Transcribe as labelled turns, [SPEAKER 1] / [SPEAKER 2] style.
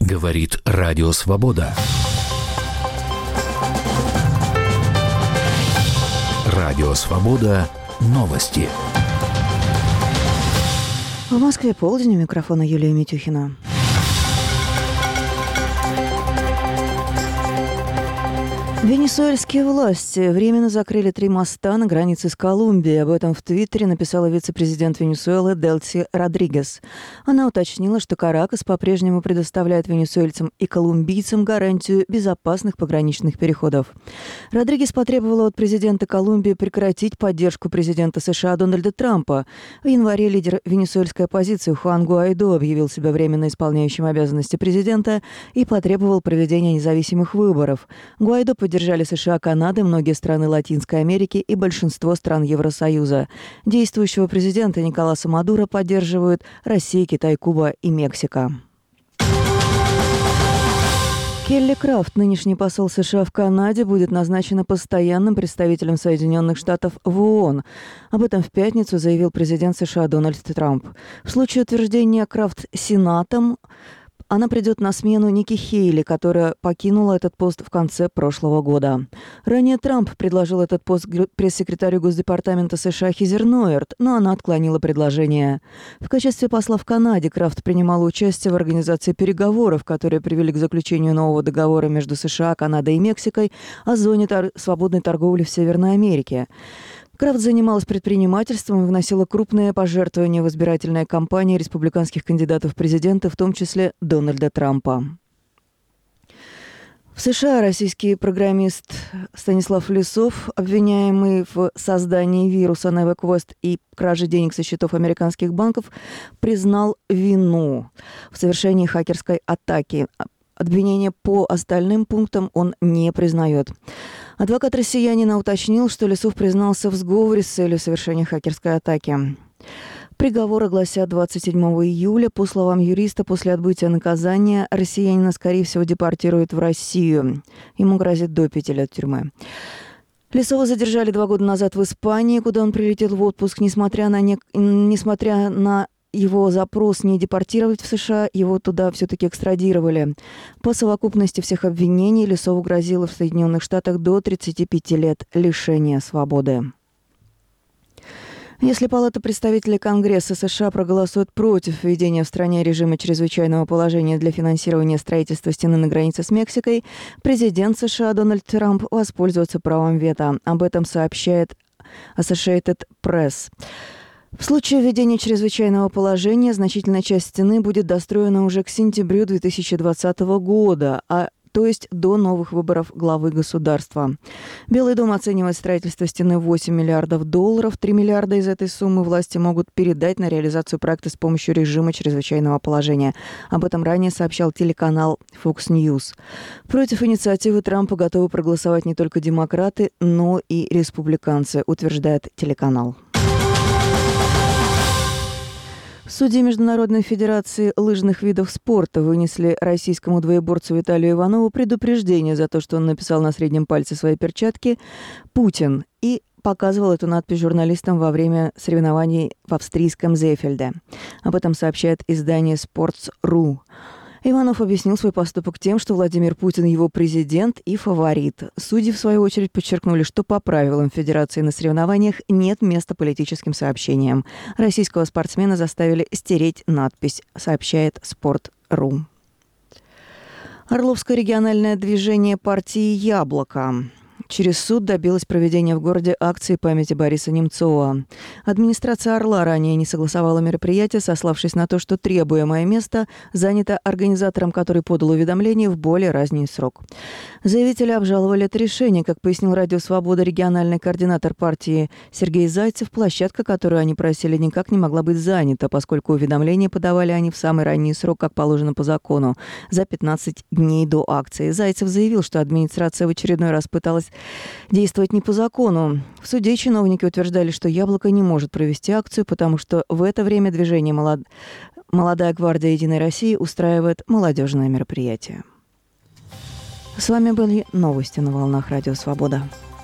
[SPEAKER 1] Говорит Радио Свобода. Радио Свобода. Новости.
[SPEAKER 2] В Москве полдень. У микрофона Юлия Митюхина. Венесуэльские власти временно закрыли 3 моста на границе с Колумбией. Об этом в Твиттере написала вице-президент Венесуэлы Делси Родригес. Она уточнила, что Каракас по-прежнему предоставляет венесуэльцам и колумбийцам гарантию безопасных пограничных переходов. Родригес потребовала от президента Колумбии прекратить поддержку президента США Дональда Трампа. В январе лидер венесуэльской оппозиции Хуан Гуайдо объявил себя временно исполняющим обязанности президента и потребовал проведения независимых выборов. Гуайдо поддержали США, Канада, многие страны Латинской Америки и большинство стран Евросоюза. Действующего президента Николаса Мадуро поддерживают Россия, Китай, Куба и Мексика. Келли Крафт, нынешний посол США в Канаде, будет назначена постоянным представителем Соединенных Штатов в ООН. Об этом в пятницу заявил президент США Дональд Трамп. В случае утверждения Крафт Сенатом, она придет на смену Ники Хейли, которая покинула этот пост в конце прошлого года. Ранее Трамп предложил этот пост пресс-секретарю Госдепартамента США Хизер Нойерт, но она отклонила предложение. В качестве посла в Канаде Крафт принимала участие в организации переговоров, которые привели к заключению нового договора между США, Канадой и Мексикой о зоне свободной торговли в Северной Америке. Крафт занималась предпринимательством и вносила крупные пожертвования в избирательные кампании республиканских кандидатов в президенты, в том числе Дональда Трампа. В США российский программист Станислав Лесов, обвиняемый в создании вируса NevaQuest и краже денег со счетов американских банков, признал вину в совершении хакерской атаки. Обвинения по остальным пунктам он не признает. Адвокат россиянина уточнил, что Лесов признался в сговоре с целью совершения хакерской атаки. Приговор огласят 27 июля. По словам юриста, после отбытия наказания россиянина, скорее всего, депортируют в Россию. Ему грозит до 5 лет тюрьмы. Лесова задержали 2 года назад в Испании, куда он прилетел в отпуск. Несмотря на его запрос не депортировать в США, его туда все-таки экстрадировали. По совокупности всех обвинений Лесову грозило в Соединенных Штатах до 35 лет лишения свободы. Если Палата представителей Конгресса США проголосует против введения в стране режима чрезвычайного положения для финансирования строительства стены на границе с Мексикой, президент США Дональд Трамп воспользуется правом вето. Об этом сообщает Associated Press. В случае введения чрезвычайного положения значительная часть стены будет достроена уже к сентябрю 2020 года, то есть до новых выборов главы государства. Белый дом оценивает строительство стены в $8 миллиардов. 3 миллиарда из этой суммы власти могут передать на реализацию проекта с помощью режима чрезвычайного положения. Об этом ранее сообщал телеканал Fox News. Против инициативы Трампа готовы проголосовать не только демократы, но и республиканцы, утверждает телеканал. Судьи Международной федерации лыжных видов спорта вынесли российскому двоеборцу Виталию Иванову предупреждение за то, что он написал на среднем пальце своей перчатки «Путин» и показывал эту надпись журналистам во время соревнований в австрийском Зейфельде. Об этом сообщает издание Sports.ru. Иванов объяснил свой поступок тем, что Владимир Путин его президент и фаворит. Судьи, в свою очередь, подчеркнули, что по правилам Федерации на соревнованиях нет места политическим сообщениям. Российского спортсмена заставили стереть надпись, сообщает Sport.ru. Орловское региональное движение партии «Яблоко» через суд добилась проведения в городе акции памяти Бориса Немцова. Администрация «Орла» ранее не согласовала мероприятие, сославшись на то, что требуемое место занято организатором, который подал уведомление в более ранний срок. Заявители обжаловали это решение. Как пояснил Радио Свобода региональный координатор партии Сергей Зайцев, площадка, которую они просили, никак не могла быть занята, поскольку уведомление подавали они в самый ранний срок, как положено по закону, за 15 дней до акции. Зайцев заявил, что администрация в очередной раз пыталась действовать не по закону. В суде чиновники утверждали, что «Яблоко» не может провести акцию, потому что в это время движение «Молодая гвардия Единой России» устраивает молодежное мероприятие. С вами были новости на волнах Радио Свобода.